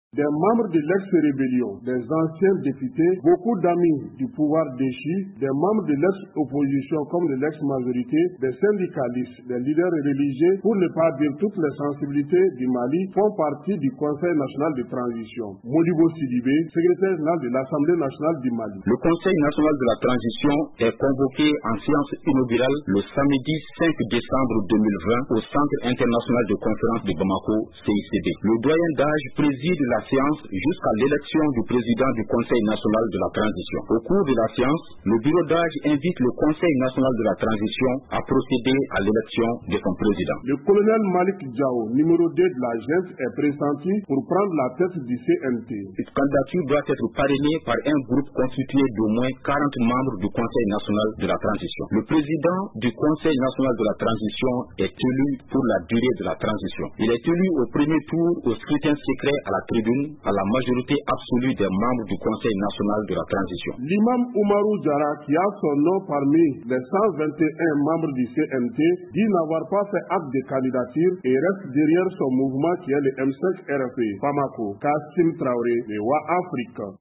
Des membres de l'ex-rébellion, des anciens députés, beaucoup d'amis du pouvoir déchu, des membres de l'ex-opposition comme de l'ex-majorité, des syndicalistes, des leaders religieux, pour ne pas dire toutes les sensibilités du Mali, font partie du Conseil national de transition. Modibo Sidibé, secrétaire général de l'Assemblée nationale du Mali. Le Conseil national de la transition est convoqué en séance inaugurale le samedi 5 décembre 2020 au Centre international de conférence de Bamako, CICD. Le doyen d'âge préside la séance jusqu'à l'élection du président du Conseil national de la transition. Au cours de la séance, le bureau d'âge invite le Conseil national de la transition à procéder à l'élection de son président. Le colonel Malik Diao, numéro 2 de la junte, est pressenti pour prendre la tête du CNT. Cette candidature doit être parrainée par un groupe constitué d'au moins 40 membres du Conseil national de la transition. Le président du Conseil national de la transition est élu pour la durée de la transition. Il est élu au premier tour au scrutin secret à la tribune à la majorité absolue des membres du Conseil national de la transition. L'imam Oumarou Diarra, qui a son nom parmi les 121 membres du CNT, dit n'avoir pas fait acte de candidature et reste derrière son mouvement qui est le M5 RFP. Bamako, Kassim Traoré, de Wa Afrique.